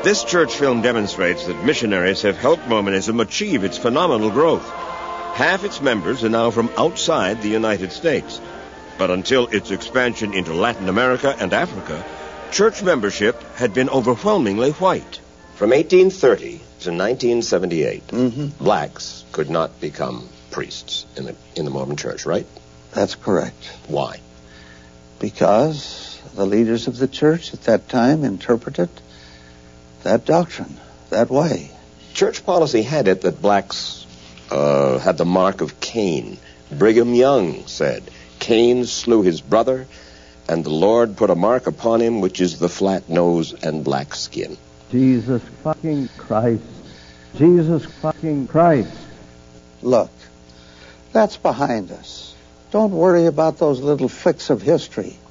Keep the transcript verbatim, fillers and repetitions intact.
This church film demonstrates that missionaries have helped Mormonism achieve its phenomenal growth. Half its members are now from outside the United States. But until its expansion into Latin America and Africa, church membership had been overwhelmingly white. From eighteen thirty to nineteen seventy-eight, Mm-hmm. blacks could not become priests in the, in the Mormon church, right? That's correct. Why? Because the leaders of the church at that time interpreted that doctrine that way. Church policy had it that blacks uh, had the mark of Cain. Brigham Young said, Cain slew his brother, and the Lord put a mark upon him, which is the flat nose and black skin. Jesus fucking Christ. Jesus fucking Christ. Look, that's behind us. Don't worry about those little flicks of history.